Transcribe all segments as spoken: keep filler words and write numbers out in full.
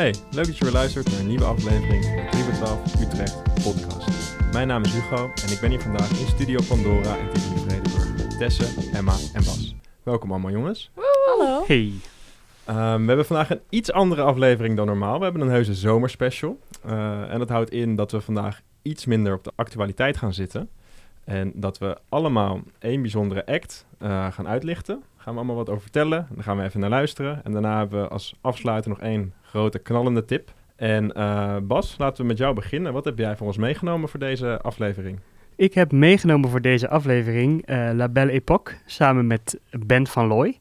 Hey, leuk dat je weer luistert naar een nieuwe aflevering van de drie bij twaalf Utrecht podcast. Mijn naam is Hugo en ik ben hier vandaag in Studio Pandora in Tivoli Vredenburg met Tesse, Emma en Bas. Welkom allemaal jongens. Hallo. Hey. Um, we hebben vandaag een iets andere aflevering dan normaal. We hebben een heuse zomerspecial. Uh, en dat houdt in dat we vandaag iets minder op de actualiteit gaan zitten. En dat we allemaal één bijzondere act uh, gaan uitlichten. Daar gaan we allemaal wat over vertellen. Daar gaan we even naar luisteren. En daarna hebben we als afsluiter nog één grote knallende tip. En uh, Bas, laten we met jou beginnen. Wat heb jij voor ons meegenomen voor deze aflevering? Ik heb meegenomen voor deze aflevering uh, La Belle Époque samen met Ben van Looy.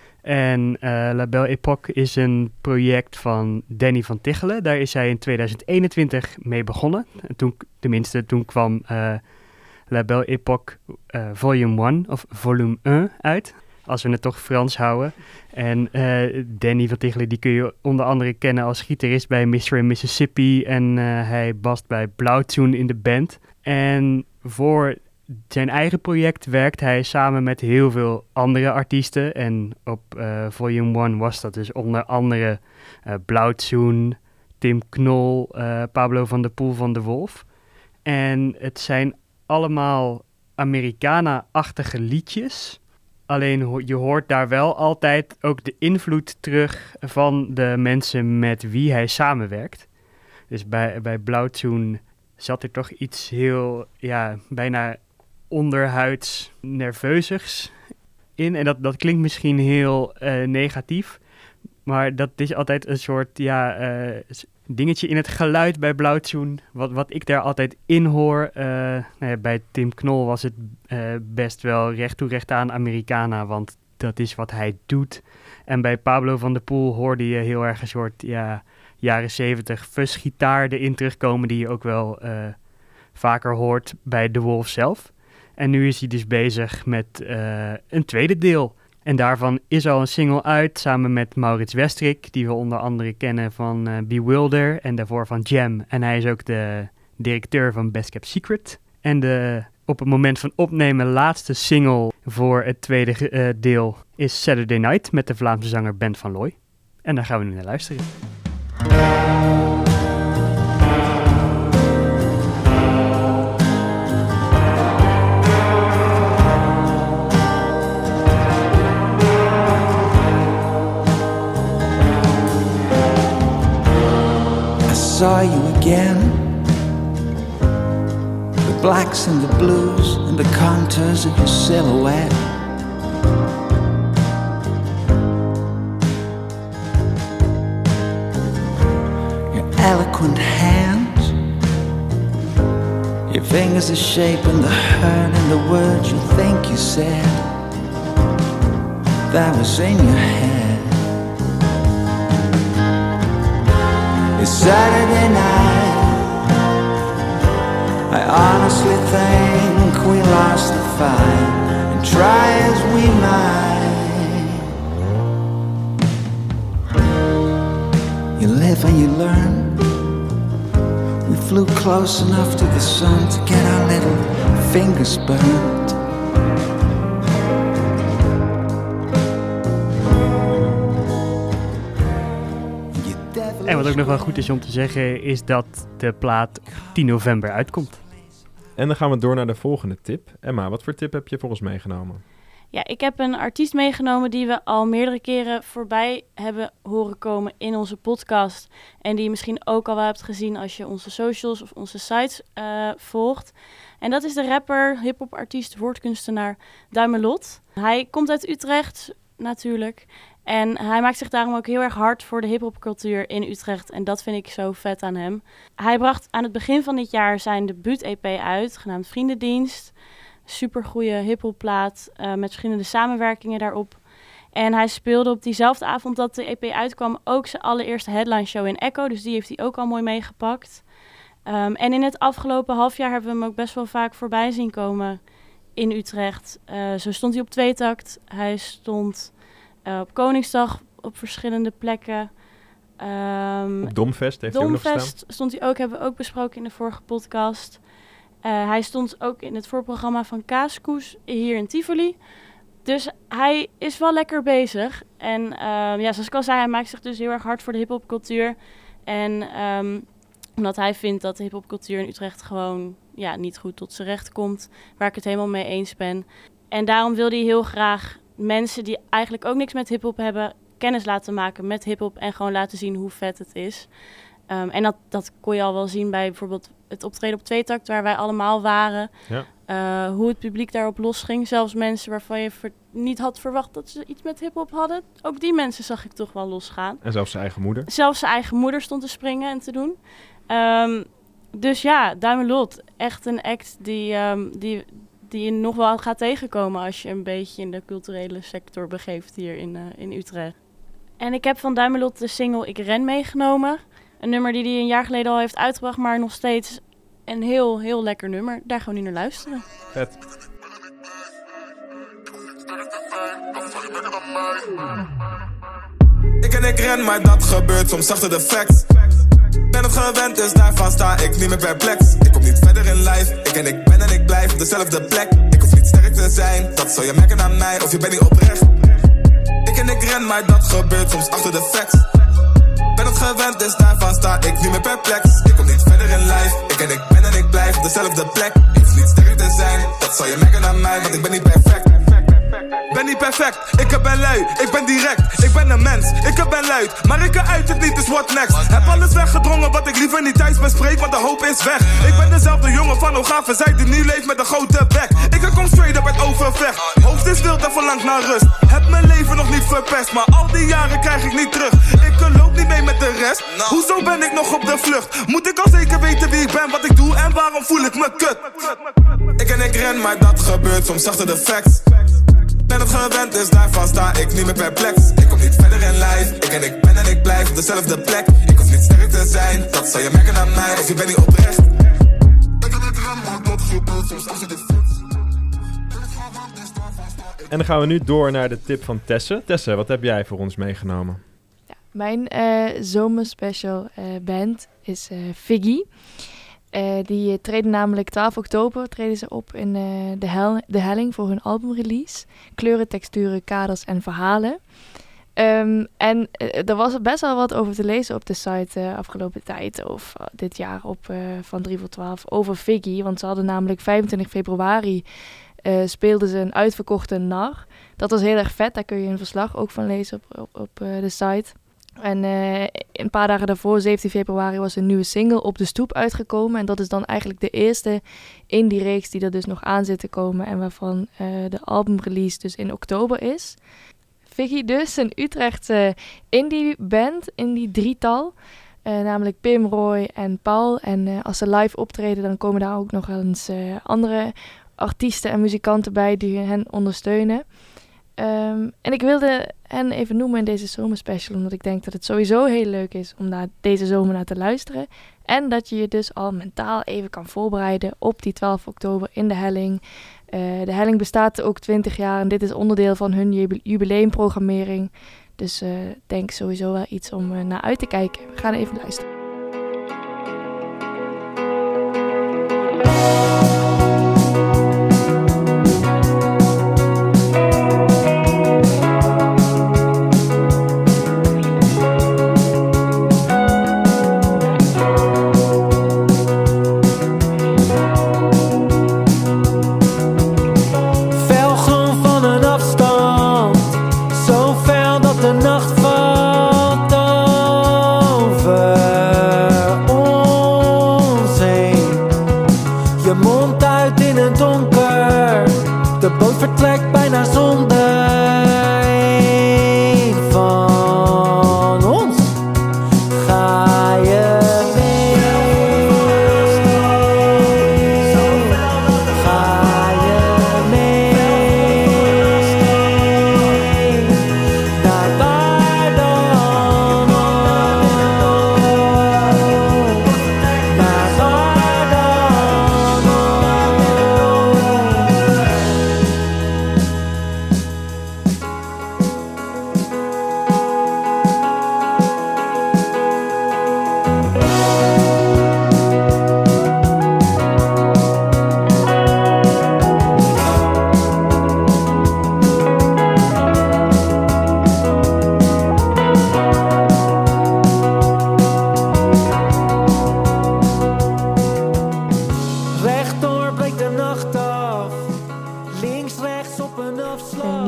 En uh, La Belle Époque is een project van Danny van Tichelen. Daar is hij in tweeduizend eenentwintig mee begonnen. En toen, tenminste, toen kwam uh, La Belle Époque uh, Volume één of Volume één uit. Als we het toch Frans houden. En uh, Danny van Tichelen, die kun je onder andere kennen als gitarist bij mister en Mississippi. En uh, hij bast bij Blauwtsoen in de band. En voor zijn eigen project werkt hij samen met heel veel andere artiesten. En op uh, Volume één was dat dus onder andere uh, Blauwtsoen, Tim Knol, uh, Pablo van der Poel van de Wolf. En het zijn allemaal Americana-achtige liedjes. Alleen ho- je hoort daar wel altijd ook de invloed terug van de mensen met wie hij samenwerkt. Dus bij, bij Blauwtsoen zat er toch iets heel, ja, bijna onderhuids nerveuzigs in. En dat, dat klinkt misschien heel uh, negatief, maar dat is altijd een soort, ja, uh, dingetje in het geluid bij Blauwtsoen, wat, wat ik daar altijd in hoor. Uh, nou ja, bij Tim Knol was het uh, best wel recht toe recht aan Americana, want dat is wat hij doet. En bij Pablo van der Poel hoorde je heel erg een soort, ja, jaren zeventig fuzz-gitaar erin terugkomen, die je ook wel uh, vaker hoort bij The Wolf zelf. En nu is hij dus bezig met uh, een tweede deel. En daarvan is al een single uit, samen met Maurits Westrik, die we onder andere kennen van uh, Bewilder en daarvoor van Jam. En hij is ook de directeur van Best Kept Secret. En de op het moment van opnemen laatste single voor het tweede uh, deel is Saturday Night met de Vlaamse zanger Ben van Looy. En daar gaan we nu naar luisteren. Saw you again, the blacks and the blues and the contours of your silhouette. Your eloquent hands, your fingers are shaping the hurt and the words you think you said that was in your head. It's Saturday night, I honestly think we lost the fight, and try as we might. You live and you learn. We flew close enough to the sun to get our little fingers burnt. En wat ook nog wel goed is om te zeggen, is dat de plaat op tien november uitkomt. En dan gaan we door naar de volgende tip. Emma, wat voor tip heb je voor ons meegenomen? Ja, ik heb een artiest meegenomen die we al meerdere keren voorbij hebben horen komen in onze podcast. En die je misschien ook al wel hebt gezien als je onze socials of onze sites uh, volgt. En dat is de rapper, hip-hop artiest, woordkunstenaar Duimelot. Hij komt uit Utrecht, natuurlijk. En hij maakt zich daarom ook heel erg hard voor de hiphopcultuur in Utrecht. En dat vind ik zo vet aan hem. Hij bracht aan het begin van dit jaar zijn debuut-E P uit, genaamd Vriendendienst. Supergoeie hiphopplaat uh, met verschillende samenwerkingen daarop. En hij speelde op diezelfde avond dat de E P uitkwam ook zijn allereerste headline show in Echo. Dus die heeft hij ook al mooi meegepakt. Um, en in het afgelopen half jaar hebben we hem ook best wel vaak voorbij zien komen in Utrecht. Uh, zo stond hij op Tweetakt. Hij stond uh, op Koningsdag op verschillende plekken. Um, op Domfest heeft hij ook nog gestaan. Domfest stond hij ook, hebben we ook besproken in de vorige podcast. Uh, hij stond ook in het voorprogramma van Kaaskoes hier in Tivoli. Dus hij is wel lekker bezig. En uh, ja, zoals ik al zei, hij maakt zich dus heel erg hard voor de hiphopcultuur. En um, omdat hij vindt dat de hiphopcultuur in Utrecht gewoon ja, niet goed tot zijn recht komt. Waar ik het helemaal mee eens ben. En daarom wil hij heel graag mensen die eigenlijk ook niks met hiphop hebben, kennis laten maken met hiphop en gewoon laten zien hoe vet het is. Um, en dat, dat kon je al wel zien bij bijvoorbeeld het optreden op Tweetakt, waar wij allemaal waren. Ja. Uh, hoe het publiek daarop losging. Zelfs mensen waarvan je ver- niet had verwacht dat ze iets met hiphop hadden. Ook die mensen zag ik toch wel losgaan. En zelfs zijn eigen moeder. Zelfs zijn eigen moeder stond te springen en te doen. Um, dus ja, Duimelot. Echt een act die, um, die, die je nog wel gaat tegenkomen als je een beetje in de culturele sector begeeft hier in, uh, in Utrecht. En ik heb van Duimelot de single Ik Ren meegenomen. Een nummer die hij een jaar geleden al heeft uitgebracht, maar nog steeds een heel, heel lekker nummer. Daar gaan we nu naar luisteren. Vet. Ik en ik ren, maar dat gebeurt soms achter de facts. Ben het gewend, dus daarvan sta ik niet meer perplex. Ik kom niet verder in life, ik en ik ben en ik blijf op dezelfde plek. Ik hoef niet sterk te zijn, dat zou je merken aan mij, of je bent niet oprecht. Ik en ik ren, maar dat gebeurt soms achter de facts. Ben het gewend, dus daarvan sta ik niet meer perplex. Ik kom niet verder in life, ik en ik ben en ik blijf op dezelfde plek. Ik hoef niet sterk te zijn, dat zou je merken aan mij, want ik ben niet perfect. Ben niet perfect, ik ben lui, ik ben direct, ik ben een mens, ik ben luid, maar ik uit het niet, dus what next? Heb alles weggedrongen wat ik liever niet thuis bespreek, want de hoop is weg. Ik ben dezelfde jongen van Ogaven, zij die nu leeft met een grote bek. Ik kom straight up uit Overvecht, hoofd is wild en verlangt naar rust. Heb mijn leven nog niet verpest, maar al die jaren krijg ik niet terug. Ik loop niet mee met de rest, hoezo ben ik nog op de vlucht? Moet ik al zeker weten wie ik ben, wat ik doe en waarom voel ik me kut? Ik en ik ren, maar dat gebeurt soms achter de facts. Ben het gewend, dus daarvan sta ik niet meer perplex. Ik kom niet verder in life, ik en ik ben en ik blijf op dezelfde plek. Ik hoef niet sterk te zijn, dat zou je merken aan mij, of je bent niet oprecht. Ik en ik ren, maar dat gebeurt soms achter de facts. En dan gaan we nu door naar de tip van Tesse. Tesse, wat heb jij voor ons meegenomen? Ja, mijn uh, zomerspecial uh, band is uh, Figgy. Uh, die uh, treden namelijk twaalf oktober treden ze op in uh, de, Hel- de Helling voor hun albumrelease. Kleuren, texturen, kaders en verhalen. Um, en uh, er was best wel wat over te lezen op de site uh, afgelopen tijd, of uh, dit jaar op uh, van drie voor twaalf, over Figgy. Want ze hadden namelijk vijfentwintig februari uh, speelden ze een uitverkochte nar. Dat was heel erg vet, daar kun je een verslag ook van lezen op, op, op uh, de site. En uh, een paar dagen daarvoor, zeventien februari, was een nieuwe single Op de Stoep uitgekomen. En dat is dan eigenlijk de eerste in die reeks die er dus nog aan zit te komen. En waarvan uh, de albumrelease dus in oktober is. Figgy dus, een Utrechtse indie band, indie drietal. Uh, namelijk Pim, Roy en Paul. En uh, als ze live optreden, dan komen daar ook nog eens uh, andere artiesten en muzikanten bij die hen ondersteunen. Um, en ik wilde hen even noemen in deze zomerspecial, omdat ik denk dat het sowieso heel leuk is om naar deze zomer naar te luisteren. En dat je je dus al mentaal even kan voorbereiden op die twaalf oktober in de Helling. Uh, de Helling bestaat ook twintig jaar en dit is onderdeel van hun jubile- jubileumprogrammering. Dus ik uh, denk sowieso wel iets om uh, naar uit te kijken. We gaan even luisteren.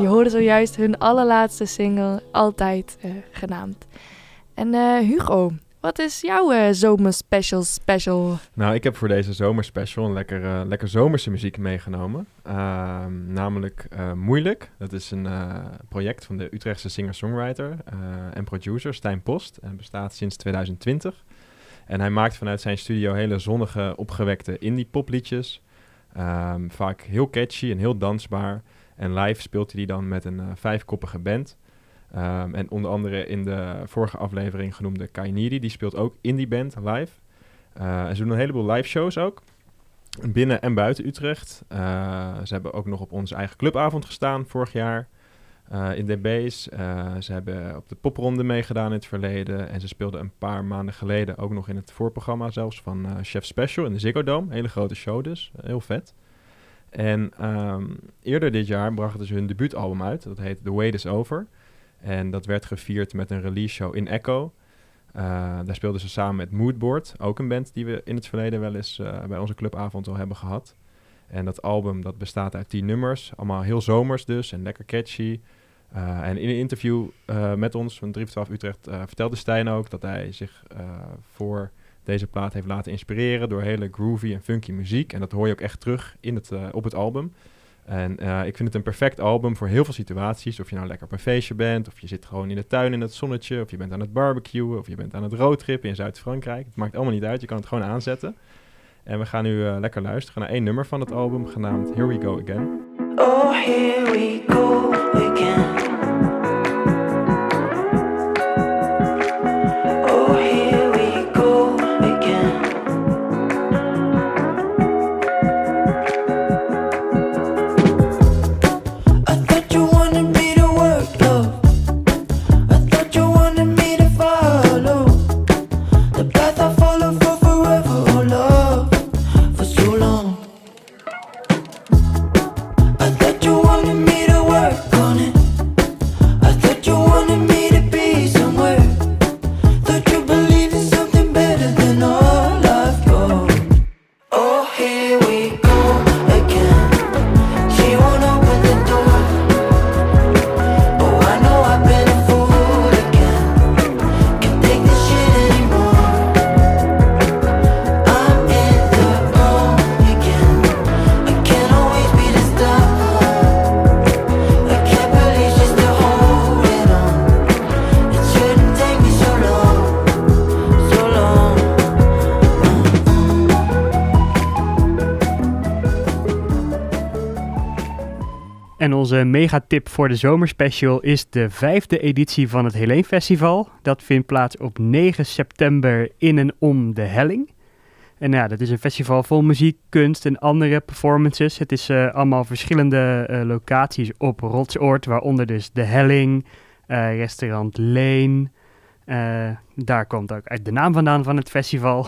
hoorde zojuist hun allerlaatste single, Altijd, uh, genaamd. En uh, Hugo, wat is jouw uh, zomerspecial special? Nou, ik heb voor deze zomerspecial een lekker, uh, lekker zomerse muziek meegenomen. Uh, namelijk uh, Moeilijk. Dat is een uh, project van de Utrechtse singer-songwriter uh, en producer Stijn Post. En bestaat sinds tweeduizend twintig. En hij maakt vanuit zijn studio hele zonnige, opgewekte indie popliedjes. Um, vaak heel catchy en heel dansbaar. En live speelt hij die dan met een uh, vijfkoppige band. Um, en onder andere in de vorige aflevering genoemde Kainiri, die speelt ook in die band live. Uh, en ze doen een heleboel live shows ook. Binnen en buiten Utrecht. Uh, ze hebben ook nog op onze eigen clubavond gestaan vorig jaar. Uh, in D B's. Uh, ze hebben op de popronde meegedaan in het verleden. En ze speelden een paar maanden geleden ook nog in het voorprogramma zelfs van uh, Chef Special in de Ziggo Dome. Hele grote show dus. Heel vet. En um, eerder dit jaar brachten ze hun debuutalbum uit. Dat heet The Wait Is Over. En dat werd gevierd met een release show in Echo. Uh, daar speelden ze samen met Moodboard. Ook een band die we in het verleden wel eens uh, bij onze clubavond al hebben gehad. En dat album dat bestaat uit tien nummers. Allemaal heel zomers dus en lekker catchy. Uh, en in een interview uh, met ons van drie voor twaalf Utrecht uh, vertelde Stijn ook dat hij zich uh, voor deze plaat heeft laten inspireren door hele groovy en funky muziek. En dat hoor je ook echt terug in het, uh, op het album. En uh, ik vind het een perfect album voor heel veel situaties. Of je nou lekker op een feestje bent, of je zit gewoon in de tuin in het zonnetje, of je bent aan het barbecuen, of je bent aan het roadtrippen in Zuid-Frankrijk. Het maakt allemaal niet uit, je kan het gewoon aanzetten. En we gaan nu uh, lekker luisteren naar één nummer van het album, genaamd Here We Go Again. Oh, here we go again. Oh, here we go again. I thought you wanted me to work, love. I thought you wanted me to follow the path I follow for forever, oh love, for so long. I thought you wanted me to work on it. I thought you wanted me to be somewhere. Thought you believed in something better than all I've got. Oh, here we go again. She won't open the door. Oh, I know I've been a fool again. Can't take this shit anymore. I'm in the wrong again. I can't always be the star. I can't believe she's still holding on. It shouldn't take me so long, so long. En onze megatip voor de zomerspecial is de vijfde editie van het Helene Festival. Dat vindt plaats op negen september in en om de Helling. En ja, dat is een festival vol muziek, kunst en andere performances. Het is uh, allemaal verschillende uh, locaties op Rotsoord, waaronder dus de Helling, uh, restaurant Leen. Uh, daar komt ook uit de naam vandaan van het festival.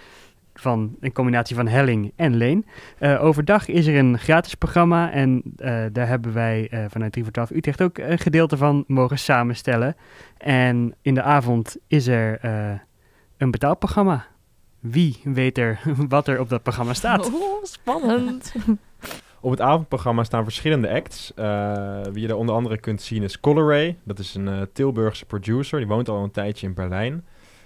Van een combinatie van Helling en Leen. Uh, overdag is er een gratis programma en uh, daar hebben wij uh, vanuit drie voor twaalf Utrecht ook een gedeelte van mogen samenstellen. En in de avond is er uh, een betaalprogramma. Wie weet er wat er op dat programma staat? Oh, spannend. Op het avondprogramma staan verschillende acts. Uh, wie je er onder andere kunt zien is Color Ray. Dat is een uh, Tilburgse producer. Die woont al een tijdje in Berlijn.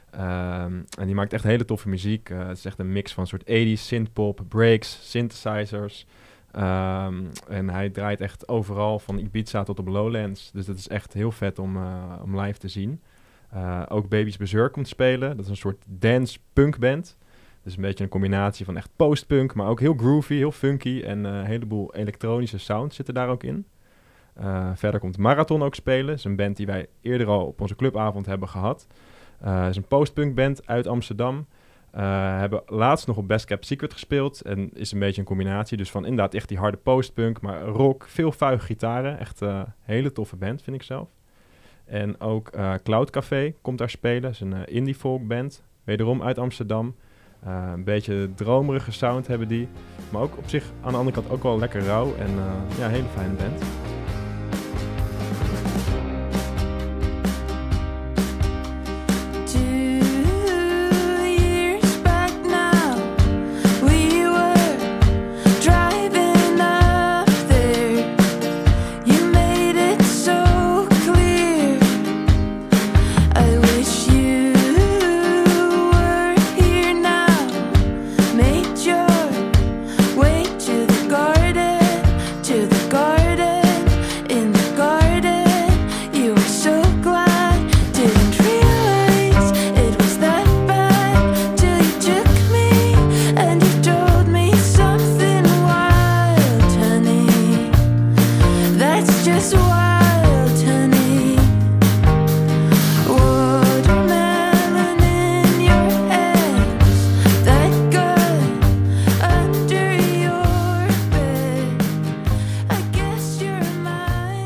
Um, en die maakt echt hele toffe muziek. Uh, het is echt een mix van een soort tachtig synthpop, breaks, synthesizers. Um, en hij draait echt overal, van Ibiza tot op Lowlands. Dus dat is echt heel vet om, uh, om live te zien. Uh, ook Baby's Berserk komt spelen. Dat is een soort dance-punk band. Dus een beetje een combinatie van echt post-punk, maar ook heel groovy, heel funky. En uh, een heleboel elektronische sounds zitten daar ook in. Uh, verder komt Marathon ook spelen. Dat is een band die wij eerder al op onze clubavond hebben gehad. Uh, het is een post-punk band uit Amsterdam. Uh, hebben laatst nog op Best Kept Secret gespeeld. En is een beetje een combinatie. Dus van inderdaad echt die harde post-punk, maar rock, veel vuige gitaren. Echt een uh, hele toffe band, vind ik zelf. En ook uh, Cloud Café komt daar spelen. Dat is een uh, indie folk band. Wederom uit Amsterdam. Uh, een beetje dromerige sound hebben die. Maar ook op zich aan de andere kant ook wel lekker rauw. En uh, ja, een hele fijne band. Driving up there, you made it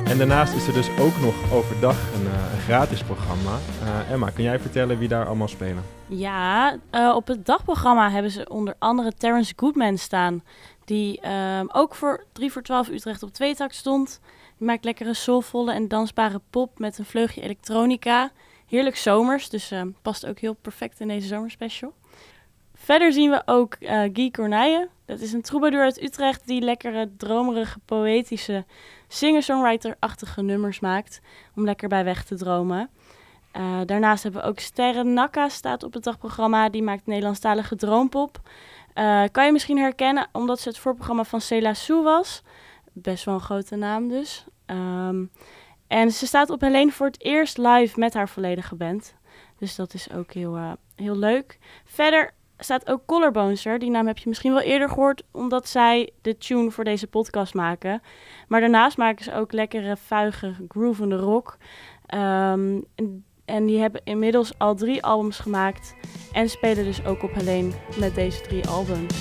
En daarnaast is er dus ook nog overdag een, uh, een gratis programma. Uh, Emma, kun jij vertellen wie daar allemaal spelen? Ja, uh, op het dagprogramma hebben ze onder andere Terrence Goodman staan. Die uh, ook voor drie voor twaalf Utrecht op tweetakt stond. Die maakt lekkere soulvolle en dansbare pop met een vleugje elektronica. Heerlijk zomers, dus uh, past ook heel perfect in deze zomerspecial. Verder zien we ook uh, Guy Corneille. Dat is een troubadour uit Utrecht die lekkere, dromerige, poëtische, singer-songwriter-achtige nummers maakt. Om lekker bij weg te dromen. Uh, daarnaast hebben we ook Sterren Nakka staat op het dagprogramma. Die maakt Nederlandstalige droompop. Uh, kan je misschien herkennen omdat ze het voorprogramma van Céla Sou was. Best wel een grote naam dus. Um, en ze staat op Helene voor het eerst live met haar volledige band. Dus dat is ook heel, uh, heel leuk. Verder staat ook Collarbones er. Die naam heb je misschien wel eerder gehoord, omdat zij de tune voor deze podcast maken. Maar daarnaast maken ze ook lekkere, vuige, groovende rock. Um, en, en die hebben inmiddels al drie albums gemaakt. En spelen dus ook op Helene met deze drie albums.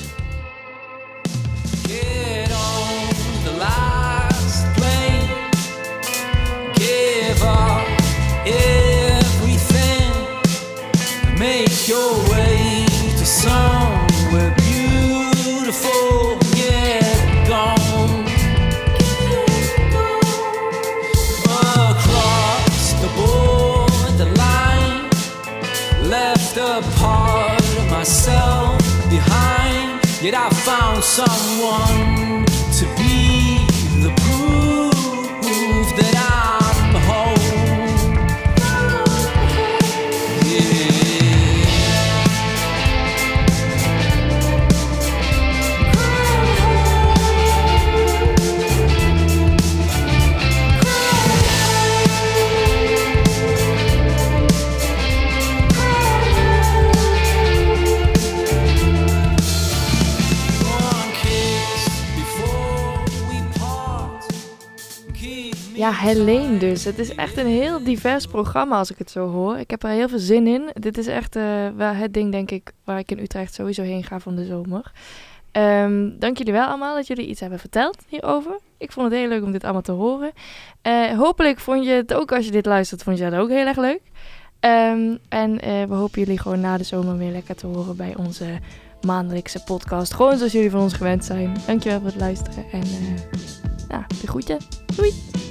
Get on the last plane. Give up everything. Make your way to somewhere beautiful. Get gone. Across the borderline. Left a part of myself behind. Yet I found someone to be the proof that I'm home. Yeah. Ja, Helene dus. Het is echt een heel divers programma als ik het zo hoor. Ik heb er heel veel zin in. Dit is echt uh, wel het ding, denk ik, waar ik in Utrecht sowieso heen ga van de zomer. Um, dank jullie wel allemaal dat jullie iets hebben verteld hierover. Ik vond het heel leuk om dit allemaal te horen. Uh, hopelijk vond je het ook, als je dit luistert, vond je dat ook heel erg leuk. Um, en uh, we hopen jullie gewoon na de zomer weer lekker te horen bij onze maandelijkse podcast. Gewoon zoals jullie van ons gewend zijn. Dankjewel voor het luisteren en uh, ja, de groeten. Doei!